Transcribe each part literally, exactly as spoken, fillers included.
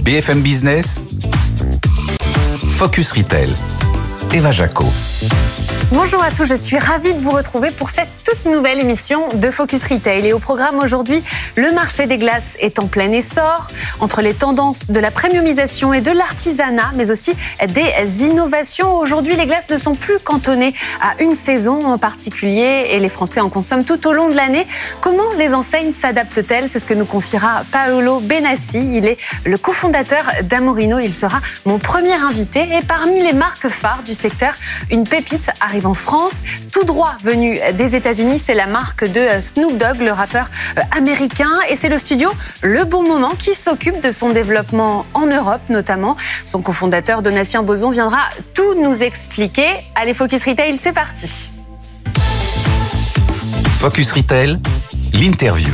B F M Business, Focus Retail. Eva Jaco. Bonjour à tous, je suis ravie de vous retrouver pour cette toute nouvelle émission de Focus Retail. Et au programme aujourd'hui, le marché des glaces est en plein essor, entre les tendances de la premiumisation et de l'artisanat, mais aussi des innovations. Aujourd'hui, les glaces ne sont plus cantonnées à une saison en particulier et les Français en consomment tout au long de l'année. Comment les enseignes s'adaptent-elles? C'est ce que nous confiera Paolo Benassi. Il est le cofondateur d'Amorino. Il sera mon premier invité. Et parmi les marques phares du secteur, une pépite arrive en France, tout droit venu des États-Unis, c'est la marque de Snoop Dogg, le rappeur américain, et c'est le studio Le Bon Moment qui s'occupe de son développement en Europe notamment. Son cofondateur Donatien Bozon viendra tout nous expliquer. Allez, Focus Retail, c'est parti. Focus Retail, l'interview.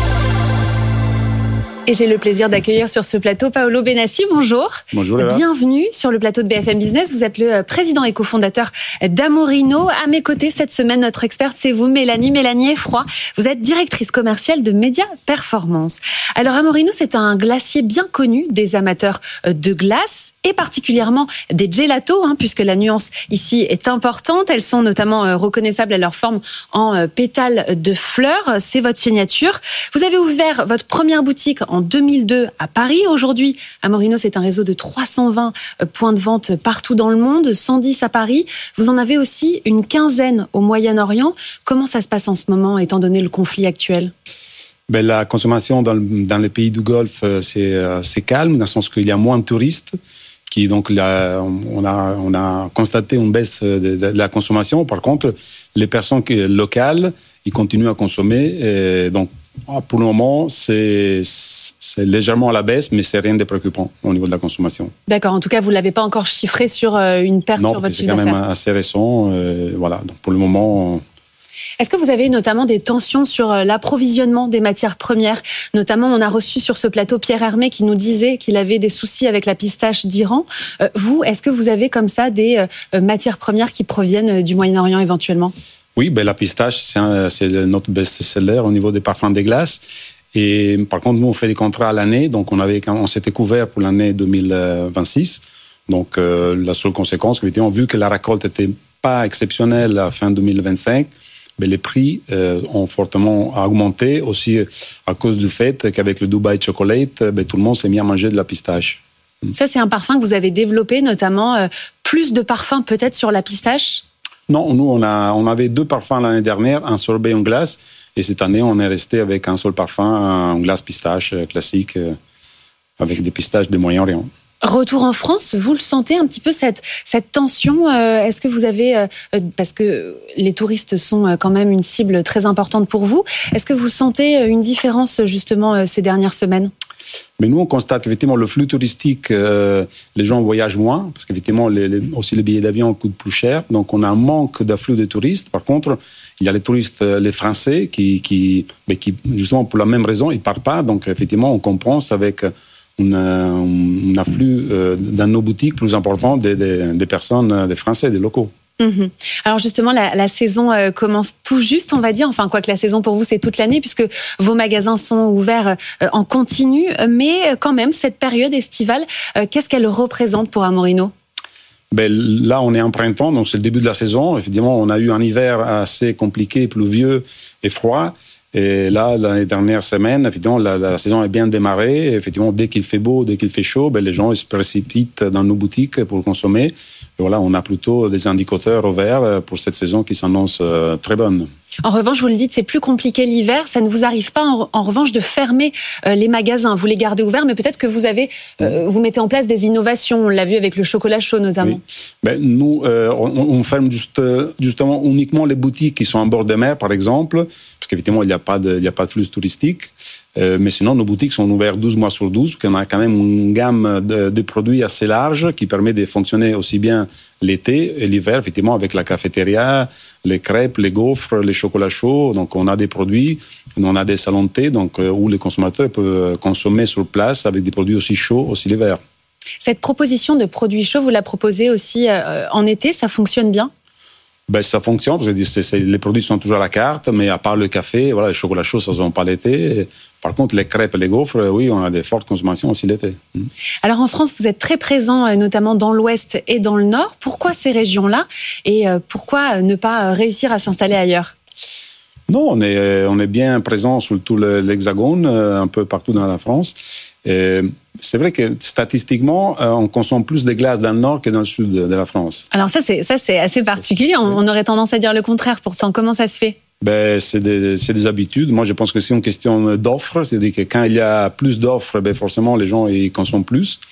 Et j'ai le plaisir d'accueillir sur ce plateau Paolo Benassi. Bonjour. Bonjour Léa. Bienvenue sur le plateau de B F M Business. Vous êtes le président et cofondateur d'Amorino. À mes côtés cette semaine, notre experte, c'est vous, Mélanie. Mélanie Effroy. Vous êtes directrice commerciale de Média Performance. Alors Amorino, c'est un glacier bien connu des amateurs de glace et particulièrement des gelatos, hein, puisque la nuance ici est importante. Elles sont notamment reconnaissables à leur forme en pétales de fleurs. C'est votre signature. Vous avez ouvert votre première boutique en deux mille deux à Paris. Aujourd'hui, Amorino, c'est un réseau de trois cent vingt points de vente partout dans le monde, cent dix à Paris. Vous en avez aussi une quinzaine au Moyen-Orient. Comment ça se passe en ce moment, étant donné le conflit actuel ? Ben, la consommation dans, le, dans les pays du Golfe, c'est, c'est calme, dans le sens qu'il y a moins de touristes. Qui, donc, là, on, a, on a constaté une baisse de, de, de la consommation. Par contre, les personnes qui, locales, ils continuent à consommer. Et donc, pour le moment, c'est, c'est légèrement à la baisse, mais c'est rien de préoccupant au niveau de la consommation. D'accord. En tout cas, vous ne l'avez pas encore chiffré sur une perte non, sur votre chiffre d'affaires. Non, c'est quand d'affaires. même assez récent. Euh, voilà. Donc, pour le moment... On... Est-ce que vous avez notamment des tensions sur l'approvisionnement des matières premières ? Notamment, on a reçu sur ce plateau Pierre Hermé qui nous disait qu'il avait des soucis avec la pistache d'Iran. Euh, vous, est-ce que vous avez comme ça des euh, matières premières qui proviennent du Moyen-Orient éventuellement ? Oui, ben la pistache, c'est, un, c'est notre best-seller au niveau des parfums des glaces. Et par contre, nous, on fait des contrats à l'année. Donc, on, avait, on s'était couvert pour l'année deux mille vingt-six. Donc, euh, la seule conséquence, effectivement, vu que la récolte n'était pas exceptionnelle à fin deux mille vingt-cinq, mais les prix euh, ont fortement augmenté aussi à cause du fait qu'avec le Dubai Chocolate, ben, tout le monde s'est mis à manger de la pistache. Ça, c'est un parfum que vous avez développé, notamment euh, plus de parfums peut-être sur la pistache ? Non, nous, on, a, on avait deux parfums l'année dernière, un sorbet et une glace. Et cette année, on est resté avec un seul parfum, un glace pistache classique, euh, avec des pistaches du Moyen-Orient. Retour en France, vous le sentez un petit peu cette, cette tension ? euh, Est-ce que vous avez, euh, parce que les touristes sont quand même une cible très importante pour vous, est-ce que vous sentez une différence justement euh, ces dernières semaines ? Mais nous, on constate qu'effectivement, le flux touristique, euh, les gens voyagent moins, parce qu'effectivement, les, les, aussi les billets d'avion coûtent plus cher. Donc, on a un manque d'afflux de touristes. Par contre, il y a les touristes, les Français, qui, qui, mais qui justement, pour la même raison, ils ne partent pas. Donc, effectivement, on compense avec un, un afflux euh, dans nos boutiques plus important des, des, des personnes, des Français, des locaux. Mmh. Alors justement, la, la saison euh, commence tout juste, on va dire. Enfin, quoi que la saison pour vous, c'est toute l'année, puisque vos magasins sont ouverts euh, en continu. Mais quand même, cette période estivale, euh, qu'est-ce qu'elle représente pour Amorino ? Ben, là, on est en printemps, donc c'est le début de la saison. Effectivement, on a eu un hiver assez compliqué, pluvieux et froid. Et là, l'année dernière semaine, effectivement, la, la saison est bien démarrée. Et effectivement, dès qu'il fait beau, dès qu'il fait chaud, ben, les gens ils se précipitent dans nos boutiques pour consommer. Et voilà, on a plutôt des indicateurs au vert pour cette saison qui s'annonce euh, très bonne. En revanche, vous le dites, c'est plus compliqué l'hiver. Ça ne vous arrive pas, en, en revanche, de fermer euh, les magasins. Vous les gardez ouverts, mais peut-être que vous avez, euh, vous mettez en place des innovations. On l'a vu avec le chocolat chaud, notamment. Oui. Ben, nous, euh, on, on ferme juste, justement uniquement les boutiques qui sont en bord de mer, par exemple, parce qu'effectivement, il n'y a pas de, il n'y a pas de flux touristique. Euh, mais sinon, nos boutiques sont ouvertes douze mois sur douze, parce qu'on a quand même une gamme de, de produits assez large qui permet de fonctionner aussi bien l'été et l'hiver, effectivement, avec la cafétéria, les crêpes, les gaufres, les chocolats chauds. Donc, on a des produits, on a des salons de thé, donc, où les consommateurs peuvent consommer sur place avec des produits aussi chauds, aussi l'hiver. Cette proposition de produits chauds, vous la proposez aussi euh, en été, ça fonctionne bien ? Ben, ça fonctionne, parce que c'est, c'est, les produits sont toujours à la carte, mais à part le café, voilà, les chocolats chauds, ça ne se vend pas l'été. Par contre, les crêpes et les gaufres, oui, on a des fortes consommations aussi l'été. Alors en France, vous êtes très présent, notamment dans l'Ouest et dans le Nord. Pourquoi ces régions-là et pourquoi ne pas réussir à s'installer ailleurs ? Non, on est, on est bien présent sur tout l'Hexagone, un peu partout dans la France. Et c'est vrai que statistiquement, on consomme plus de glace dans le nord que dans le sud de la France. Alors ça, c'est, ça, c'est assez particulier. On, on aurait tendance à dire le contraire. Pourtant, comment ça se fait ? Ben, c'est des, c'est des habitudes. Moi, je pense que c'est une question d'offres. C'est-à-dire que quand il y a plus d'offres, ben forcément, les gens ils consomment plus.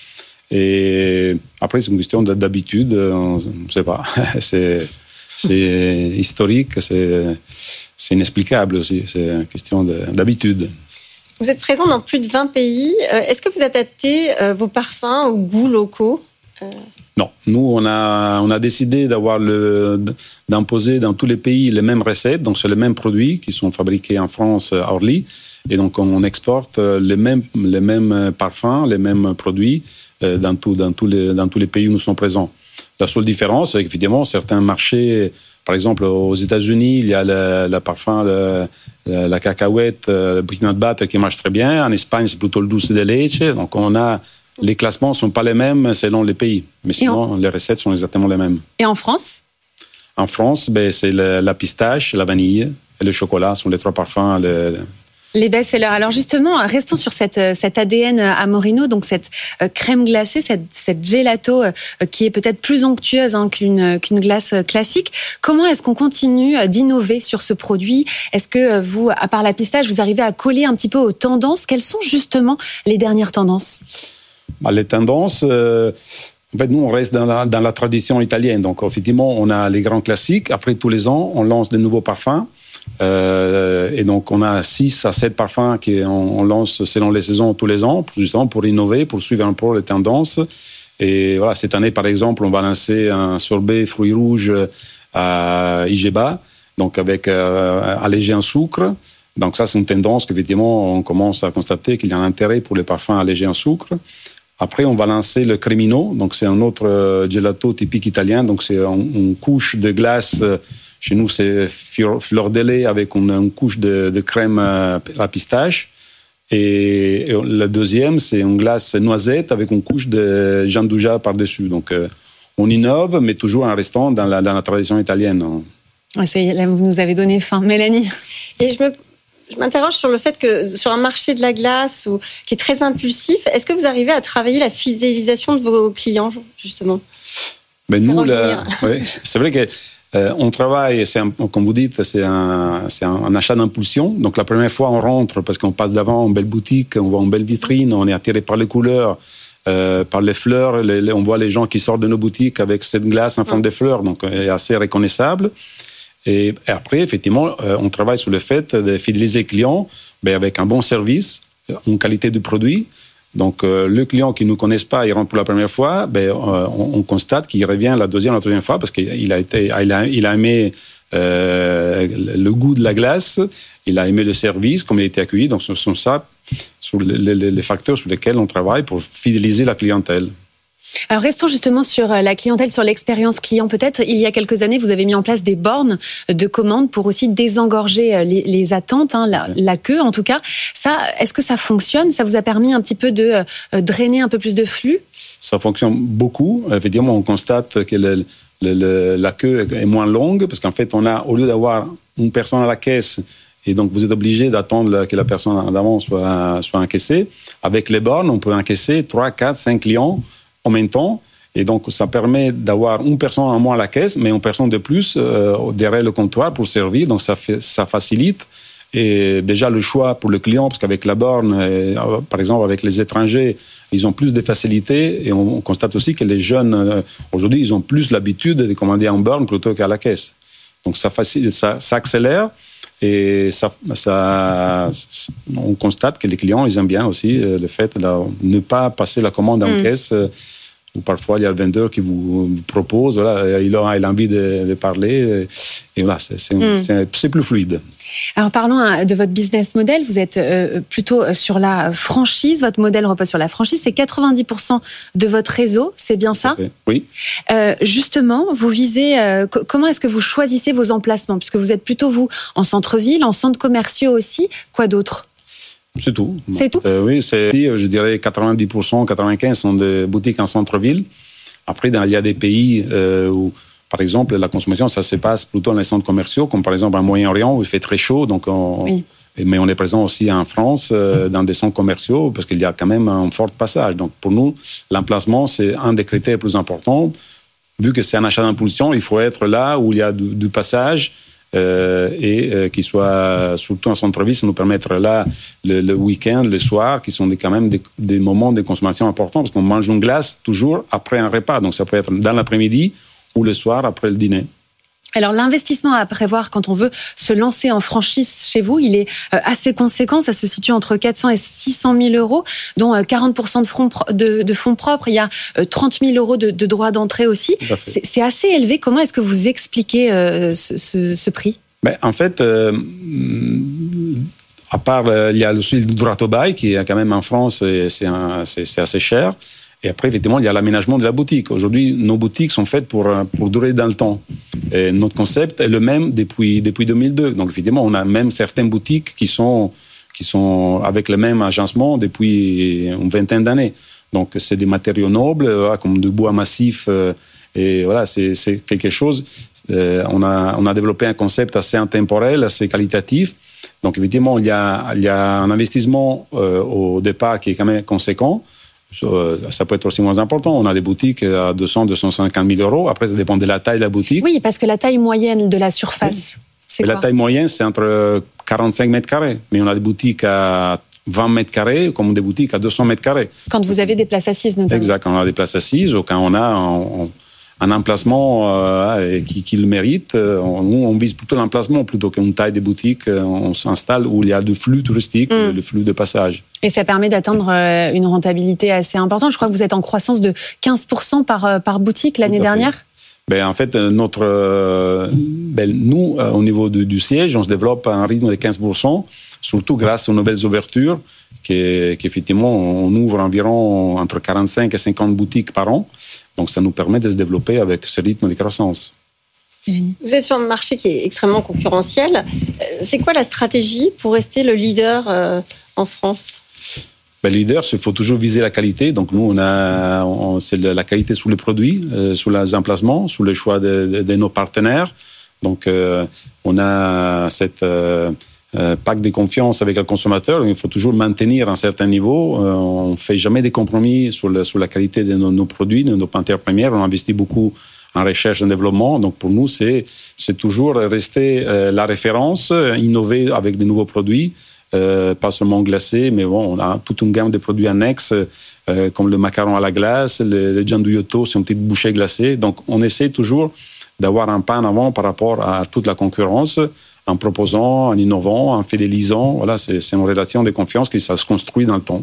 Et après, c'est une question d'habitude. On ne sait pas. c'est, c'est historique. C'est, c'est inexplicable aussi. C'est une question de, d'habitude. Vous êtes présent dans plus de vingt pays. Est-ce que vous adaptez vos parfums aux goûts locaux ? Non, nous on a on a décidé d'avoir le d'imposer dans tous les pays les mêmes recettes, donc c'est les mêmes produits qui sont fabriqués en France à Orly, et donc on exporte les mêmes les mêmes parfums, les mêmes produits dans tout dans tous les dans tous les pays où nous sommes présents. La seule différence, c'est qu'effectivement certains marchés, par exemple aux États-Unis, il y a le, le parfum, le, le, la cacahuète, le peanut butter qui marche très bien. En Espagne, c'est plutôt le dulce de leche. Donc on a les classements sont pas les mêmes selon les pays, mais sinon on... les recettes sont exactement les mêmes. Et en France ? En France, ben, c'est le, la pistache, la vanille et le chocolat sont les trois parfums. Le, le... Les best-sellers. Alors justement, restons sur cette, cet A D N Amorino, donc cette crème glacée, cette, cette gelato qui est peut-être plus onctueuse hein, qu'une, qu'une glace classique. Comment est-ce qu'on continue d'innover sur ce produit ? Est-ce que vous, à part la pistache, vous arrivez à coller un petit peu aux tendances ? Quelles sont justement les dernières tendances ? Bah, les tendances, euh, en fait, nous, on reste dans la, dans la tradition italienne. Donc, effectivement, on a les grands classiques. Après, tous les ans, on lance de nouveaux parfums. Euh, et donc, on a six à sept parfums qu'on on lance selon les saisons tous les ans, justement pour innover, pour suivre un peu les tendances. Et voilà, cette année, par exemple, on va lancer un sorbet fruits rouges à Igeba, donc avec euh, allégé en sucre. Donc ça, c'est une tendance qu'effectivement, on commence à constater qu'il y a un intérêt pour les parfums allégés en sucre. Après, on va lancer le Cremino, donc c'est un autre gelato typique italien. Donc c'est une, une couche de glace. Chez nous, c'est fleur de lait avec une, une couche de, de crème à pistache. Et, et le deuxième, c'est une glace noisette avec une couche de gianduja par-dessus. Donc on innove, mais toujours en restant dans la, dans la tradition italienne. Ouais, c'est, là, vous nous avez donné faim, Mélanie. Et je me Je m'interroge sur le fait que sur un marché de la glace ou, qui est très impulsif, est-ce que vous arrivez à travailler la fidélisation de vos clients, justement ? Ben nous, la, oui, c'est vrai que euh, on travaille, c'est un, comme vous dites, c'est, un, c'est un, un achat d'impulsion. Donc la première fois, on rentre parce qu'on passe devant une belle boutique, on voit une belle vitrine, on est attiré par les couleurs, euh, par les fleurs. Les, les, on voit les gens qui sortent de nos boutiques avec cette glace en forme de fleurs, donc est assez reconnaissable. Et après, effectivement, on travaille sur le fait de fidéliser les clients ben, avec un bon service, une qualité du produit. Donc, euh, le client qui ne nous connaisse pas, il rentre pour la première fois, ben, euh, on, on constate qu'il revient la deuxième, la troisième fois parce qu'il a, été, il a, il a aimé euh, le goût de la glace, il a aimé le service, comme il a été accueilli. Donc, ce sont ça sur les, les, les facteurs sur lesquels on travaille pour fidéliser la clientèle. Alors restons justement sur la clientèle, sur l'expérience client. Peut-être il y a quelques années, vous avez mis en place des bornes de commande pour aussi désengorger les, les attentes, hein, la, la queue en tout cas. Ça, est-ce que ça fonctionne ? Ça vous a permis un petit peu de euh, drainer un peu plus de flux ? Ça fonctionne beaucoup. Évidemment, on constate que le, le, le, la queue est moins longue parce qu'en fait, on a, au lieu d'avoir une personne à la caisse, et donc vous êtes obligé d'attendre que la personne en avant soit, soit encaissée, avec les bornes, on peut encaisser trois, quatre, cinq clients en même temps, et donc ça permet d'avoir une personne en moins à la caisse, mais une personne de plus euh, derrière le comptoir pour servir, donc ça, fait, ça facilite. Et déjà le choix pour le client, parce qu'avec la borne, euh, par exemple avec les étrangers, ils ont plus de facilité, et on, on constate aussi que les jeunes, euh, aujourd'hui, ils ont plus l'habitude de commander en borne plutôt qu'à la caisse. Donc ça, facilite, ça, ça accélère, et ça, ça, on constate que les clients, ils aiment bien aussi le fait de ne pas passer la commande en mmh. caisse. où parfois il y a le vendeur qui vous propose, voilà, il a, il a envie de, de parler, et voilà, c'est, c'est, mm. c'est, c'est plus fluide. Alors parlons de votre business model. Vous êtes plutôt sur la franchise. Votre modèle repose sur la franchise. C'est quatre-vingt-dix pour cent de votre réseau, c'est bien ça ? Oui. Euh, justement, vous visez. Euh, comment est-ce que vous choisissez vos emplacements ? Puisque vous êtes plutôt vous en centre-ville, en centres commerciaux aussi. Quoi d'autre ? C'est tout. C'est tout ? euh, Oui, c'est, je dirais quatre-vingt-dix pour cent, quatre-vingt-quinze pour cent sont des boutiques en centre-ville. Après, il y a des pays euh, où, par exemple, la consommation, ça se passe plutôt dans les centres commerciaux, comme par exemple en Moyen-Orient, où il fait très chaud. Donc on, oui. Mais on est présent aussi en France, euh, dans des centres commerciaux, parce qu'il y a quand même un fort passage. Donc pour nous, l'emplacement, c'est un des critères les plus importants. Vu que c'est un achat d'impulsion, il faut être là où il y a du, du passage, euh, et euh, qu'il soit surtout en centre-ville, ça nous permet d'être là le, le week-end, le soir, qui sont des, quand même des, des moments de consommation importants, parce qu'on mange une glace toujours après un repas. Donc ça peut être dans l'après-midi ou le soir après le dîner. Alors l'investissement à prévoir quand on veut se lancer en franchise chez vous, il est assez conséquent. Ça se situe entre quatre cents et six cent mille euros, dont quarante pour cent de fonds, de, de fonds propres. Il y a trente mille euros de, de droits d'entrée aussi. C'est, c'est assez élevé. Comment est-ce que vous expliquez euh, ce, ce, ce prix ? Ben, en fait, euh, à part, euh, il y a aussi le droit au bail qui est quand même en France, et c'est, un, c'est, c'est assez cher. Et après, effectivement, il y a l'aménagement de la boutique. Aujourd'hui, nos boutiques sont faites pour, pour durer dans le temps. Et notre concept est le même depuis, depuis deux mille deux. Donc, effectivement, on a même certaines boutiques qui sont, qui sont avec le même agencement depuis une vingtaine d'années. Donc, c'est des matériaux nobles, comme du bois massif. Et voilà, c'est, c'est quelque chose. On a, on a développé un concept assez intemporel, assez qualitatif. Donc, effectivement, il y a, il y a un investissement euh, au départ qui est quand même conséquent. Ça peut être aussi moins important. On a des boutiques à deux cents, deux cent cinquante mille euros. Après, ça dépend de la taille de la boutique. Oui, parce que la taille moyenne de la surface, oui. c'est Mais quoi ? La taille moyenne, c'est entre quarante-cinq mètres carrés. Mais on a des boutiques à vingt mètres carrés, comme des boutiques à deux cents mètres carrés. Quand vous avez des places assises, notamment. Exact. Quand on a des places assises, ou quand on a un, un emplacement euh, qui, qui le mérite, on, nous, on vise plutôt l'emplacement plutôt qu'une taille de boutique. On s'installe où il y a du flux touristique, mm. le flux de passage. Et ça permet d'atteindre une rentabilité assez importante. Je crois que vous êtes en croissance de quinze pour cent par, par boutique l'année dernière. Ben, en fait, notre, ben, nous, au niveau du, du siège, on se développe à un rythme de quinze pour cent, surtout grâce aux nouvelles ouvertures, qui, qui effectivement, on ouvre environ entre quarante-cinq et cinquante boutiques par an. Donc, ça nous permet de se développer avec ce rythme de croissance. Vous êtes sur un marché qui est extrêmement concurrentiel. C'est quoi la stratégie pour rester le leader en France ? Ben, leader, il faut toujours viser la qualité. Donc, nous, on a, on, c'est la qualité sur les produits, euh, sur les emplacements, sur le choix de, de, de nos partenaires. Donc, euh, on a cette euh, euh, pacte de confiance avec le consommateur. Il faut toujours maintenir un certain niveau. Euh, on ne fait jamais des compromis sur, le, sur la qualité de nos, nos produits, de nos matières premières. On investit beaucoup en recherche et en développement. Donc, pour nous, c'est, c'est toujours rester euh, la référence, innover avec de nouveaux produits. Euh, pas seulement glacé, mais bon, on a toute une gamme de produits annexes, euh, comme le macaron à la glace, le, le gianduiotto, c'est une petite bouchée glacée. Donc, on essaie toujours d'avoir un pas en avant par rapport à toute la concurrence, en proposant, en innovant, en fidélisant. Voilà, c'est, c'est une relation de confiance qui ça se construit dans le temps.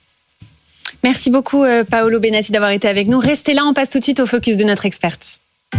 Merci beaucoup, euh, Paolo Benassi, d'avoir été avec nous. Restez là, on passe tout de suite au focus de notre experte.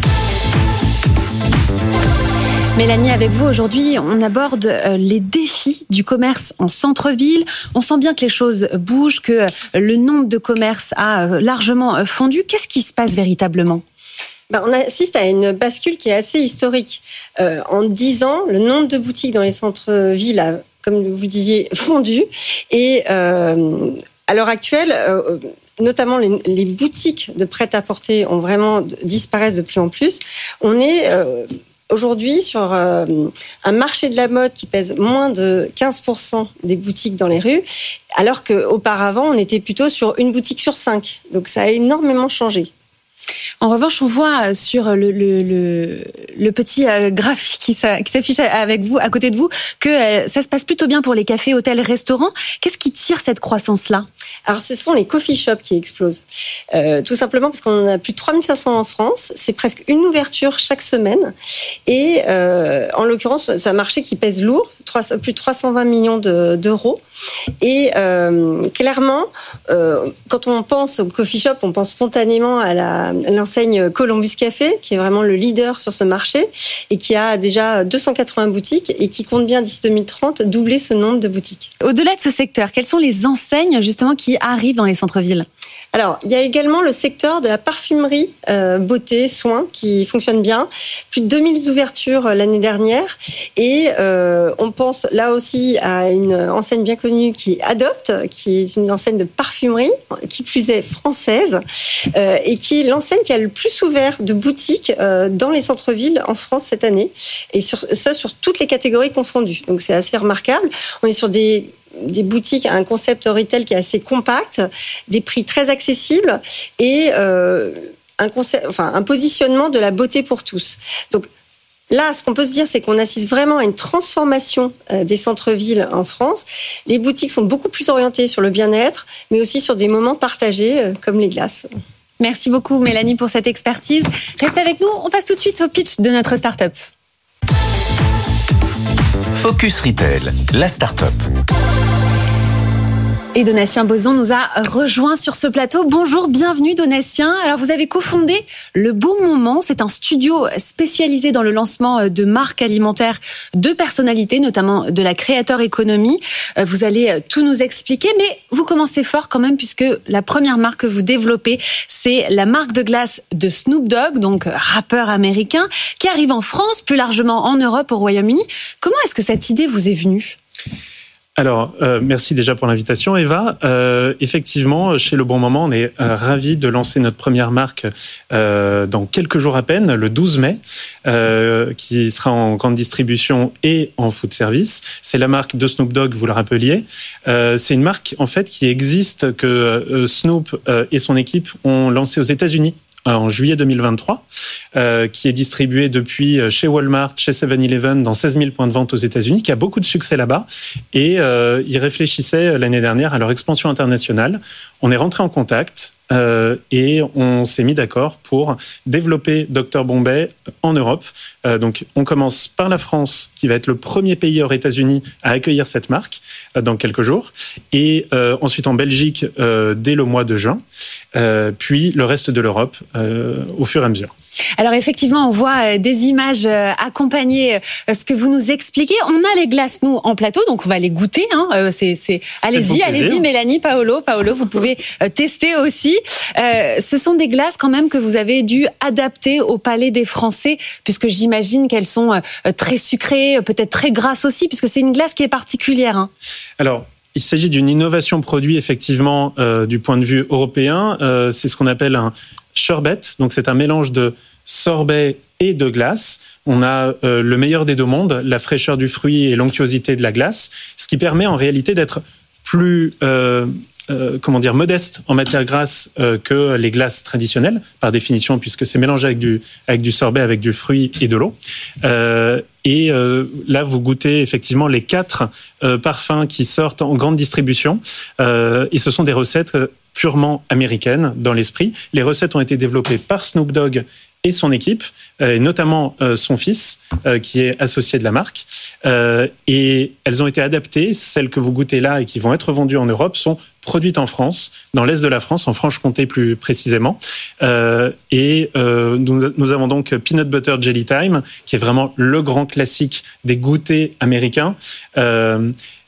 Mélanie, avec vous aujourd'hui, on aborde les défis du commerce en centre-ville. On sent bien que les choses bougent, que le nombre de commerces a largement fondu. Qu'est-ce qui se passe véritablement ? Ben, on assiste à une bascule qui est assez historique. Euh, en dix ans, le nombre de boutiques dans les centres-villes a, comme vous le disiez, fondu. Et euh, à l'heure actuelle, euh, notamment les, les boutiques de prêt-à-porter ont vraiment disparaissent de plus en plus. On est... Euh, Aujourd'hui, sur euh, un marché de la mode qui pèse moins de quinze pour cent des boutiques dans les rues, alors qu'auparavant, on était plutôt sur une boutique sur cinq. Donc, ça a énormément changé. En revanche, on voit sur le, le, le, le petit graphique qui s'affiche avec vous, à côté de vous, que ça se passe plutôt bien pour les cafés, hôtels, restaurants. Qu'est-ce qui tire cette croissance-là ? Alors, ce sont les coffee shops qui explosent. Euh, tout simplement parce qu'on en a plus de trois mille cinq cents en France. C'est presque une ouverture chaque semaine. Et euh, en l'occurrence, c'est un marché qui pèse lourd, plus de trois cent vingt millions de, d'euros. Et euh, clairement, euh, quand on pense au coffee shop, on pense spontanément à, la, à l'enseigne Columbus Café, qui est vraiment le leader sur ce marché et qui a déjà deux cent quatre-vingts boutiques et qui compte bien d'ici deux mille trente doubler ce nombre de boutiques. Au-delà de ce secteur, quelles sont les enseignes justement qui arrivent dans les centres-villes ? Alors, il y a également le secteur de la parfumerie, euh, beauté, soins, qui fonctionne bien. Plus de deux mille ouvertures l'année dernière. Et euh, on pense là aussi à une enseigne bien connue qui est Adopt, qui est une enseigne de parfumerie, qui plus est française, euh, et qui est l'enseigne qui a le plus ouvert de boutiques euh, dans les centres-villes en France cette année. Et sur, ça, sur toutes les catégories confondues. Donc, c'est assez remarquable. On est sur des... des boutiques, un concept retail qui est assez compact, des prix très accessibles et euh, un, concept, enfin, un positionnement de la beauté pour tous. Donc là, ce qu'on peut se dire, c'est qu'on assiste vraiment à une transformation des centres-villes en France. Les boutiques sont beaucoup plus orientées sur le bien-être, mais aussi sur des moments partagés comme les glaces. Merci beaucoup Mélanie pour cette expertise. Restez avec nous, on passe tout de suite au pitch de notre start-up. Focus Retail, la start-up. Et Donatien Bozon nous a rejoint sur ce plateau. Bonjour, bienvenue Donatien. Alors vous avez cofondé Le Bon Moment. C'est un studio spécialisé dans le lancement de marques alimentaires de personnalités, notamment de la creator economy. Vous allez tout nous expliquer, mais vous commencez fort quand même puisque la première marque que vous développez, c'est la marque de glace de Snoop Dogg, donc rappeur américain, qui arrive en France, plus largement en Europe, au Royaume-Uni. Comment est-ce que cette idée vous est venue ? Alors, euh, merci déjà pour l'invitation, Eva. Euh, effectivement, chez Le Bon Moment, on est euh, ravis de lancer notre première marque euh, dans quelques jours à peine, le douze mai, euh, qui sera en grande distribution et en food service. C'est la marque de Snoop Dogg, vous le rappeliez. Euh, c'est une marque, en fait, qui existe, que euh, Snoop euh, et son équipe ont lancée aux États-Unis en juillet deux mille vingt-trois, euh, qui est distribué depuis chez Walmart, chez seven eleven, dans seize mille points de vente aux États-Unis, qui a beaucoup de succès là-bas. Et euh, ils réfléchissaient l'année dernière à leur expansion internationale. On est rentré en contact euh, et on s'est mis d'accord pour développer docteur Bombay en Europe. Euh, donc, on commence par la France, qui va être le premier pays hors États-Unis à accueillir cette marque euh, dans quelques jours. Et euh, ensuite en Belgique euh, dès le mois de juin. Euh, puis le reste de l'Europe euh, au fur et à mesure. Alors effectivement, on voit des images accompagner ce que vous nous expliquez. On a les glaces, nous, en plateau, donc on va les goûter. Hein. C'est, c'est... Allez-y, allez-y, Mélanie, Paolo. Paolo, vous pouvez tester aussi. Euh, ce sont des glaces quand même que vous avez dû adapter au palais des Français, puisque j'imagine qu'elles sont très sucrées, peut-être très grasses aussi, puisque c'est une glace qui est particulière. Hein. Alors, il s'agit d'une innovation produit, effectivement, euh, du point de vue européen. Euh, c'est ce qu'on appelle un sherbet. Donc, c'est un mélange de sorbet et de glace. On a euh, le meilleur des deux mondes, la fraîcheur du fruit et l'onctuosité de la glace, ce qui permet en réalité d'être plus... Euh, Euh, comment dire, modeste en matière grasse euh, que les glaces traditionnelles, par définition, puisque c'est mélangé avec du, avec du sorbet, avec du fruit et de l'eau. Euh, et euh, là, vous goûtez effectivement les quatre euh, parfums qui sortent en grande distribution. Euh, et ce sont des recettes purement américaines dans l'esprit. Les recettes ont été développées par Snoop Dogg et son équipe, et notamment euh, son fils, euh, qui est associé de la marque. Euh, et elles ont été adaptées. Celles que vous goûtez là et qui vont être vendues en Europe sont produites en France, dans l'est de la France, en Franche-Comté plus précisément. Euh, et euh, nous, nous avons donc Peanut Butter Jelly Time, qui est vraiment le grand classique des goûters américains. Euh,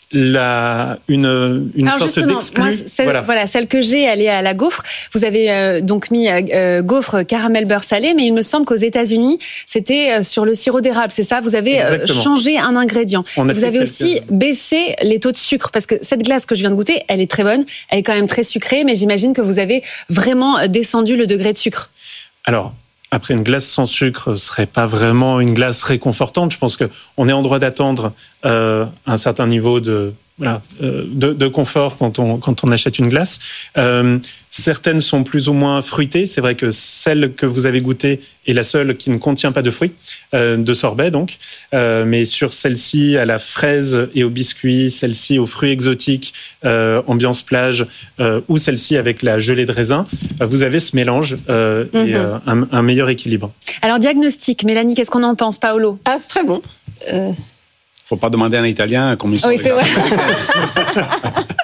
La, une, une Alors sorte d'exclu. Moi, celle, voilà. voilà, celle que j'ai, elle est à la gaufre. Vous avez euh, donc mis euh, gaufre caramel beurre salé, mais il me semble qu'aux États-Unis, c'était euh, sur le sirop d'érable, c'est ça ? Vous avez euh, changé un ingrédient. Vous avez aussi quelques... baissé les taux de sucre, parce que cette glace que je viens de goûter, elle est très bonne, elle est quand même très sucrée, mais j'imagine que vous avez vraiment descendu le degré de sucre. Alors, après, une glace sans sucre ne serait pas vraiment une glace réconfortante. Je pense qu'on est en droit d'attendre euh, un certain niveau de, voilà, euh, de, de confort quand on, quand on achète une glace. Euh, certaines sont plus ou moins fruitées. C'est vrai que celle que vous avez goûtée est la seule qui ne contient pas de fruits, euh, de sorbet donc. Euh, mais sur celle-ci, à la fraise et au biscuit, celle-ci aux fruits exotiques, euh, ambiance plage, euh, ou celle-ci avec la gelée de raisin, euh, vous avez ce mélange euh, mm-hmm. et euh, un, un meilleur équilibre. Alors, diagnostic, Mélanie, qu'est-ce qu'on en pense, Paolo ? Ah, c'est très bon. Euh... Faut pas demander à un Italien comme ils sont. Oui, c'est vrai.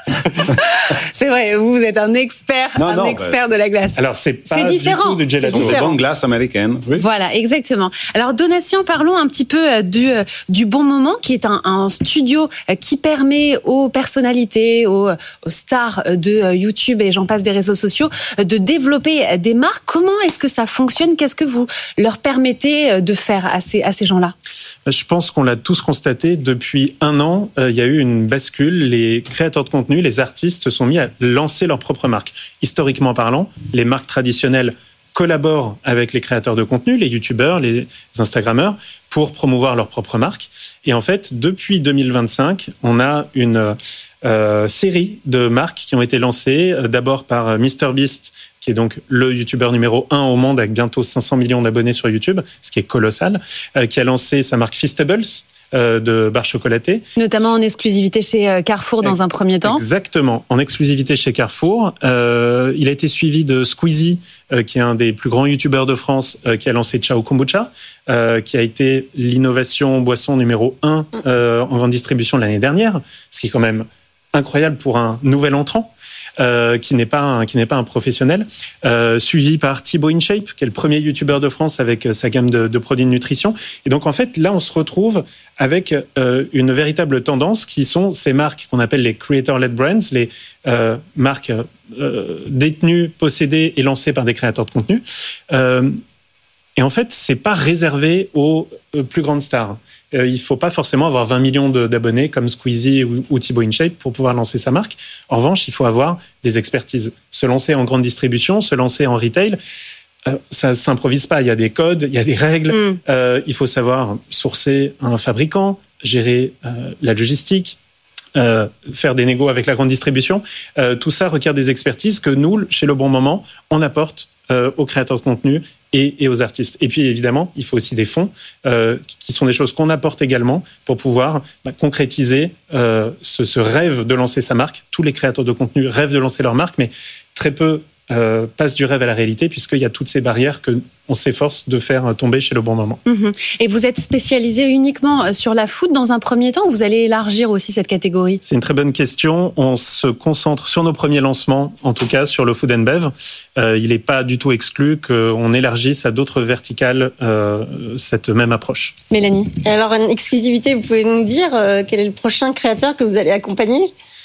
vrai, vous êtes un expert, non, un non, expert bah, de la glace. Alors, c'est pas c'est différent. du tout du gelato. C'est des bonnes glaces américaines. Oui. Voilà, exactement. Alors, Donatien, parlons un petit peu du, du Bon Moment, qui est un, un studio qui permet aux personnalités, aux, aux stars de YouTube et j'en passe des réseaux sociaux, de développer des marques. Comment est-ce que ça fonctionne? Qu'est-ce que vous leur permettez de faire à ces, à ces gens-là? Je pense qu'on l'a tous constaté. Depuis un an, euh, il y a eu une bascule. Les créateurs de contenu, les artistes se sont mis à lancer leur propre marque. Historiquement parlant, les marques traditionnelles collaborent avec les créateurs de contenu, les youtubeurs, les instagrammeurs, pour promouvoir leur propre marque. Et en fait, depuis deux mille vingt-cinq, on a une euh, série de marques qui ont été lancées, euh, d'abord par MrBeast, qui est donc le youtubeur numéro un au monde avec bientôt cinq cents millions d'abonnés sur YouTube, ce qui est colossal, euh, qui a lancé sa marque Feastables, euh, de barres chocolatées. Notamment en exclusivité chez Carrefour dans un premier temps. Exactement, en exclusivité chez Carrefour. Euh, il a été suivi de Squeezie, euh, qui est un des plus grands youtubeurs de France, euh, qui a lancé Ciao Kombucha, euh, qui a été l'innovation boisson numéro un euh, en grande distribution l'année dernière, ce qui est quand même incroyable pour un nouvel entrant. Euh, qui n'est pas un, qui n'est pas un professionnel, euh, suivi par Thibaut InShape, qui est le premier youtubeur de France avec sa gamme de, de produits de nutrition. Et donc en fait, là, on se retrouve avec euh, une véritable tendance qui sont ces marques qu'on appelle les creator-led brands, les euh, marques euh, détenues, possédées et lancées par des créateurs de contenu. Euh, et en fait, c'est pas réservé aux euh, plus grandes stars. Euh, il ne faut pas forcément avoir vingt millions de, d'abonnés comme Squeezie ou, ou Thibaut InShape pour pouvoir lancer sa marque. En revanche, il faut avoir des expertises. Se lancer en grande distribution, se lancer en retail, euh, ça ne s'improvise pas. Il y a des codes, il y a des règles. Mm. Euh, il faut savoir sourcer un fabricant, gérer euh, la logistique, euh, faire des négos avec la grande distribution. Euh, tout ça requiert des expertises que nous, chez Le Bon Moment, on apporte euh, aux créateurs de contenu et, et aux artistes. Et puis évidemment, il faut aussi des fonds euh, qui sont des choses qu'on apporte également pour pouvoir bah, concrétiser euh, ce, ce rêve de lancer sa marque. Tous les créateurs de contenu rêvent de lancer leur marque, mais très peu euh, passent du rêve à la réalité puisqu'il y a toutes ces barrières qu'on s'efforce de faire tomber chez Le Bon Moment. Mmh. Et vous êtes spécialisé uniquement sur la food dans un premier temps ou vous allez élargir aussi cette catégorie? C'est une très bonne question. On se concentre sur nos premiers lancements, en tout cas sur le food and bev. Euh, il n'est pas du tout exclu qu'on élargisse à d'autres verticales euh, cette même approche. Mélanie? Et alors, en exclusivité, vous pouvez nous dire euh, quel est le prochain créateur que vous allez accompagner?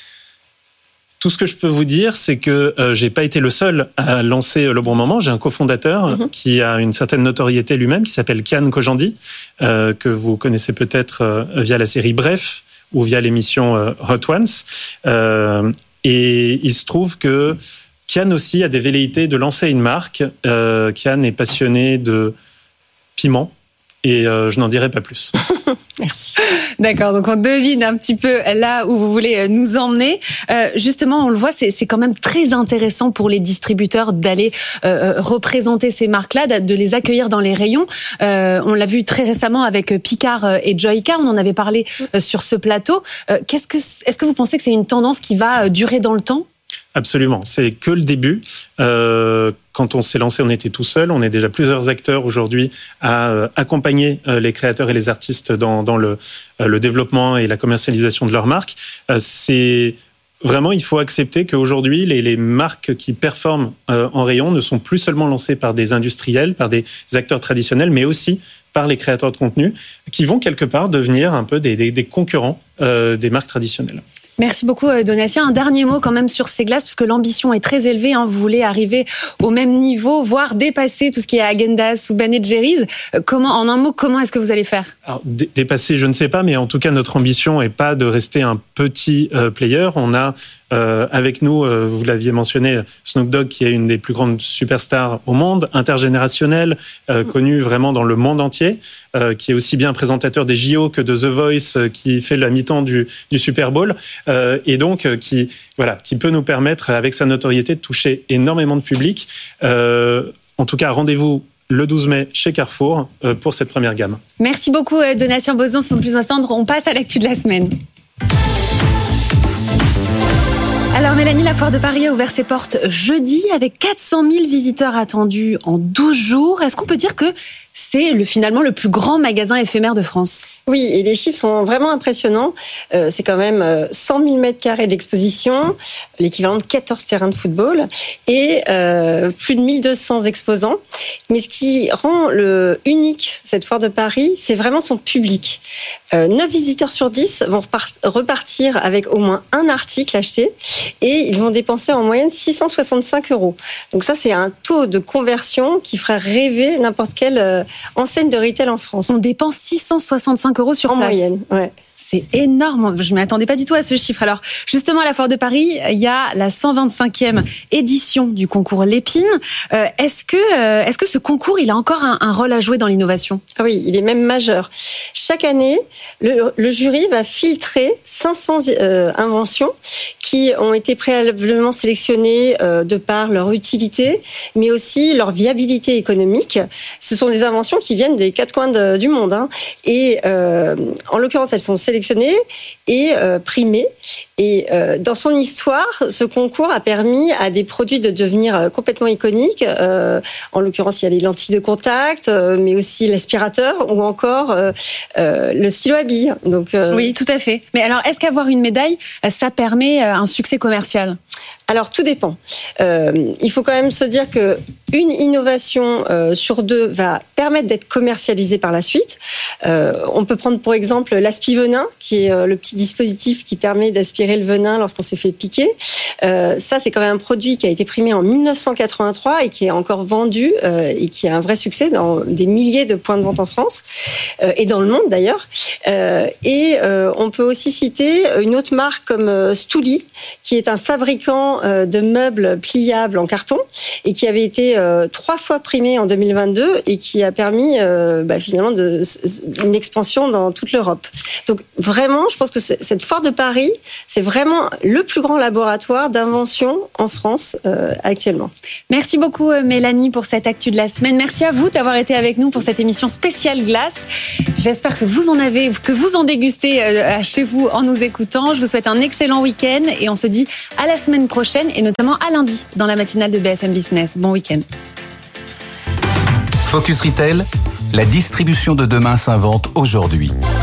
Tout ce que je peux vous dire, c'est que euh, j'ai pas été le seul à lancer Le Bon Moment. J'ai un cofondateur mmh. qui a une certaine notoriété lui-même, qui s'appelle Kian Kojandi, euh, que vous connaissez peut-être euh, via la série Bref ou via l'émission euh, Hot Ones. Euh, et il se trouve que Kian aussi a des velléités de lancer une marque. Euh, Kian est passionné de piment. Et euh, je n'en dirai pas plus. Merci. D'accord, donc on devine un petit peu là où vous voulez nous emmener. Euh, justement, on le voit, c'est, c'est quand même très intéressant pour les distributeurs d'aller euh, représenter ces marques-là, de les accueillir dans les rayons. Euh, on l'a vu très récemment avec Picard et Joyka, on en avait parlé euh, sur ce plateau. Euh, qu'est-ce que, est-ce que vous pensez que c'est une tendance qui va durer dans le temps ? Absolument, c'est que le début. Euh, quand on s'est lancé, on était tout seul. On est déjà plusieurs acteurs aujourd'hui à euh, accompagner euh, les créateurs et les artistes dans, dans le, euh, le développement et la commercialisation de leurs marques. Euh, c'est vraiment, il faut accepter qu'aujourd'hui, les, les marques qui performent euh, en rayon ne sont plus seulement lancées par des industriels, par des acteurs traditionnels, mais aussi par les créateurs de contenu qui vont quelque part devenir un peu des, des, des concurrents euh, des marques traditionnelles. Merci beaucoup, Donatien. Un dernier mot quand même sur ces glaces, parce que l'ambition est très élevée. Hein. Vous voulez arriver au même niveau, voire dépasser tout ce qui est Häagen-Dazs ou Ben and Jerry's. Comment, en un mot, comment est-ce que vous allez faire ? Alors, d- dépasser, je ne sais pas, mais en tout cas, notre ambition n'est pas de rester un petit euh, player. On a euh, avec nous, euh, vous l'aviez mentionné, Snoop Dogg, qui est une des plus grandes superstars au monde, intergénérationnelle, euh, connue vraiment dans le monde entier, euh, qui est aussi bien présentateur des J O que de The Voice, euh, qui fait la mi-temps du, du Super Bowl. Euh, et donc euh, qui voilà qui peut nous permettre avec sa notoriété de toucher énormément de public. Euh, en tout cas, rendez-vous le douze mai chez Carrefour euh, pour cette première gamme. Merci beaucoup, Donatien Bozon. Sans plus attendre, on passe à l'actu de la semaine. Alors Mélanie, la foire de Paris a ouvert ses portes jeudi avec quatre cent mille visiteurs attendus en douze jours. Est-ce qu'on peut dire que c'est le, finalement le plus grand magasin éphémère de France ? Oui, et les chiffres sont vraiment impressionnants. Euh, c'est quand même cent mille mètres carrés d'exposition, l'équivalent de quatorze terrains de football, et euh, plus de mille deux cents exposants. Mais ce qui rend le unique cette foire de Paris, c'est vraiment son public. Euh, neuf visiteurs sur dix vont repart- repartir avec au moins un article acheté, et ils vont dépenser en moyenne six cent soixante-cinq euros. Donc ça, c'est un taux de conversion qui ferait rêver n'importe quelle euh, enseigne de retail en France. On dépense six cent soixante-cinq euros sur en place. moyenne, ouais. C'est énorme. Je ne m'attendais pas du tout à ce chiffre. Alors, justement, à la Foire de Paris, il y a la cent vingt-cinquième édition du concours Lépine. Euh, est-ce que, euh, est-ce que ce concours, il a encore un, un rôle à jouer dans l'innovation ? Ah oui, il est même majeur. Chaque année, le, le jury va filtrer cinq cents euh, inventions qui ont été préalablement sélectionnées euh, de par leur utilité, mais aussi leur viabilité économique. Ce sont des inventions qui viennent des quatre coins de, du monde. Hein. Et euh, en l'occurrence, elles sont sélectionnées et euh, primées. Et euh, dans son histoire, ce concours a permis à des produits de devenir complètement iconiques. Euh, en l'occurrence, il y a les lentilles de contact, euh, mais aussi l'aspirateur ou encore euh, euh, le stylo à billes. Donc, euh... Oui, tout à fait. Mais alors, est-ce qu'avoir une médaille, ça permet un succès commercial ? Alors, tout dépend. Euh, il faut quand même se dire que une innovation euh, sur deux va permettre d'être commercialisée par la suite. Euh, on peut prendre pour exemple l'aspi-venin, qui est euh, le petit dispositif qui permet d'aspirer le venin lorsqu'on s'est fait piquer. Euh, ça, c'est quand même un produit qui a été primé en dix-neuf cent quatre-vingt-trois et qui est encore vendu euh, et qui a un vrai succès dans des milliers de points de vente en France euh, et dans le monde d'ailleurs. Euh, et euh, on peut aussi citer une autre marque comme euh, Stouli, qui est un fabricant euh, de meubles pliables en carton et qui avait été euh, trois fois primé en deux mille vingt-deux et qui a permis euh, bah, finalement de, une expansion dans toute l'Europe. Donc vraiment, je pense que cette foire de Paris, c'est vraiment le plus grand laboratoire d'invention en France euh, actuellement. Merci beaucoup Mélanie pour cette actu de la semaine. Merci à vous d'avoir été avec nous pour cette émission spéciale glace. J'espère que vous en avez, que vous en dégustez euh, chez vous en nous écoutant. Je vous souhaite un excellent week-end et on se dit à la semaine prochaine et notamment à lundi dans la matinale de B F M Business. Bon week-end. Focus Retail, la distribution de demain s'invente aujourd'hui.